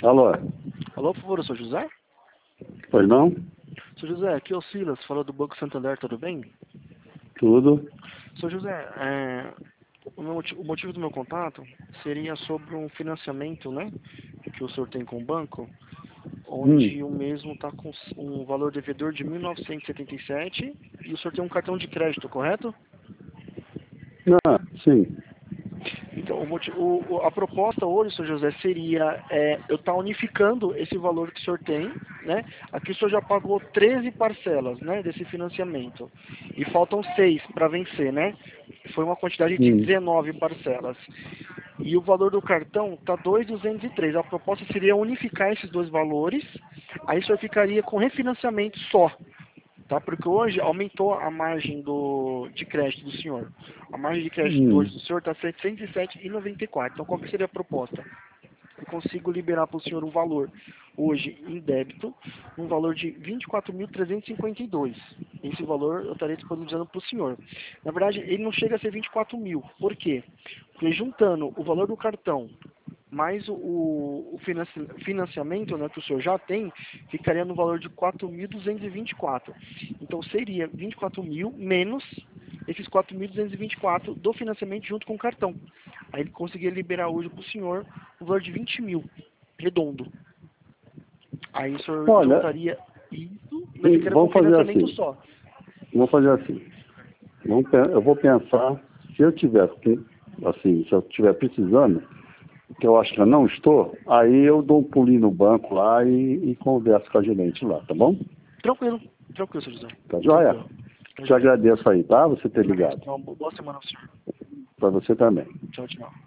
Alô? Alô, por favor, eu sou José? Pois não? Sou José, aqui é o Silas, falou do Banco Santander, tudo bem? Tudo. Sou José, o motivo do meu contato seria sobre um financiamento, né, que o senhor tem com o banco, onde o mesmo está com um valor devedor de 1.977 e o senhor tem um cartão de crédito, correto? Ah, sim. Então, a proposta hoje, senhor José, seria eu estar unificando esse valor que o senhor tem, né? Aqui o senhor já pagou 13 parcelas, né, desse financiamento. E faltam 6 para vencer, né? Foi uma quantidade de 19 parcelas. E o valor do cartão está 2.203. A proposta seria unificar esses dois valores, aí o senhor ficaria com refinanciamento só. Tá? Porque hoje aumentou a margem de crédito do senhor. A margem de crédito hoje do senhor está 707,94. Então, qual que seria a proposta? Eu consigo liberar para o senhor um valor hoje em débito, um valor de 24.352. Esse valor eu estaria disponibilizando para o senhor. Na verdade, ele não chega a ser 24 mil. Por quê? Porque juntando o valor do cartão mais o financiamento, né, que o senhor já tem, ficaria no valor de 4.224. Então seria 24 mil menos esses 4.224 do financiamento junto com o cartão. Aí ele conseguiria liberar hoje para o senhor o valor de 20 mil, redondo. Aí o senhor juntaria isso e ficaria com o financiamento assim. só. Vamos fazer assim. Eu vou pensar, se eu tiver precisando, que eu acho que eu não estou, aí eu dou um pulinho no banco lá e converso com a gerente lá, tá bom? Tranquilo, senhor José. Tá joia? Te agradeço aí, tá? Você ter ligado. Boa semana ao senhor. Para você também. Tchau, tchau.